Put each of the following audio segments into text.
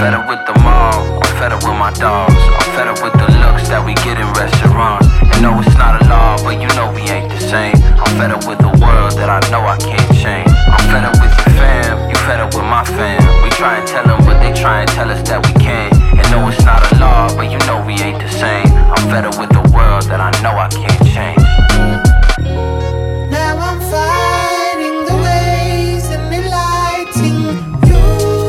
fed up with the mall, I'm fed up with my dogs. I'm fed up with the looks that we get in restaurants. And no, it's not a law, but you know we ain't the same. I'm fed up with the world that I know I can't change. I'm fed up with your fam, you fed up with my fam. We try and tell them, but they try and tell us that we can't. And no, it's not a law, but you know we ain't the same. I'm fed up with the world that I know I can't change. Now I'm fighting the ways and enlightening you.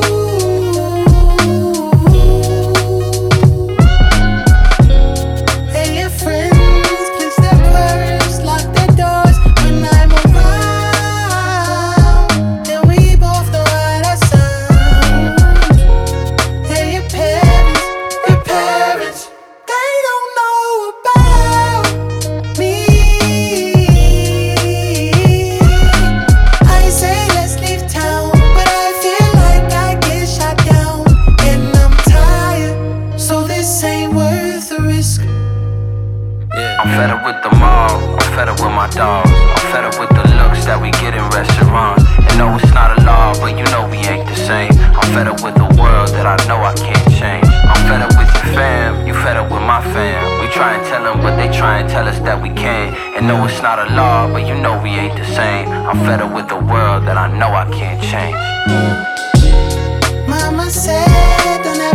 Hey, your friends clench their purse, lock their doors when I'm around, and we both know how that sounds. Hey, your parents, they don't know about me. I say let's leave town, but I feel like I get shot down, and I'm tired, so this ain't worth the risk. I'm fed up with the mall, I'm fed up with my dogs. I'm fed up with the looks that we get in restaurants. And no, it's not a law, but you know we ain't the same. I'm fed up with the world that I know I can't change. I'm fed up with your fam, you fed up with my fam. We try and tell them, but they try and tell us that we can't. And no, it's not a law, but you know we ain't the same. I'm fed up with the world that I know I can't change. Mama said don't ever